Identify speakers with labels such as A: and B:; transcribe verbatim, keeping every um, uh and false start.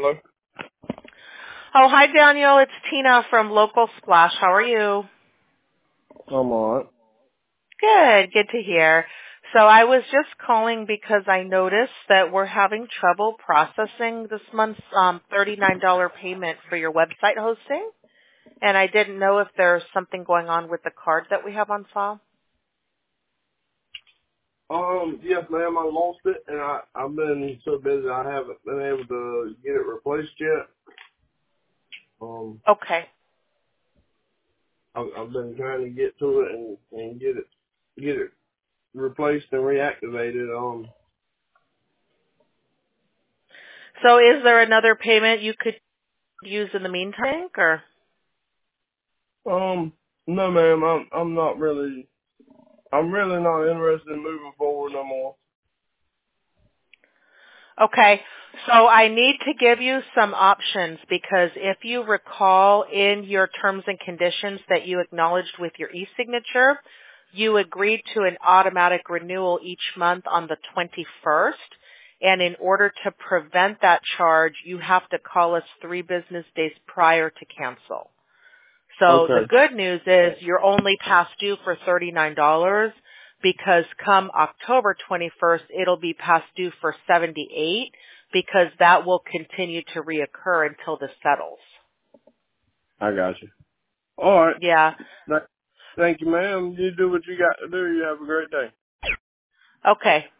A: Hello.
B: Oh, hi, Daniel. It's Tina from Local Splash. How are you?
A: I'm alright.
B: Good. Good to hear. So I was just calling because I noticed that we're having trouble processing this month's um, thirty-nine dollars payment for your website hosting. And I didn't know if there's something going on with the card that we have on file.
A: Um, yes, ma'am. I lost it, and I I've been so busy I haven't been able to get it replaced yet. Um,
B: Okay.
A: I've, I've been trying to get to it and and get it get it replaced and reactivated. Um,
B: So is there another payment you could use in the meantime, or?
A: um, no, ma'am. I'm I'm not really. I'm really not interested in moving forward no more.
B: Okay, so I need to give you some options because if you recall in your terms and conditions that you acknowledged with your e-signature, you agreed to an automatic renewal each month on the twenty-first. And in order to prevent that charge, you have to call us three business days prior to cancel. So the
A: Okay,
B: good news is you're only past due for thirty-nine dollars because come October twenty-first, it'll be past due for seventy-eight dollars because that will continue to reoccur until this settles.
A: I got you. All right.
B: Yeah.
A: Th- Thank you, ma'am. You do what you got to do. You have a great day.
B: Okay.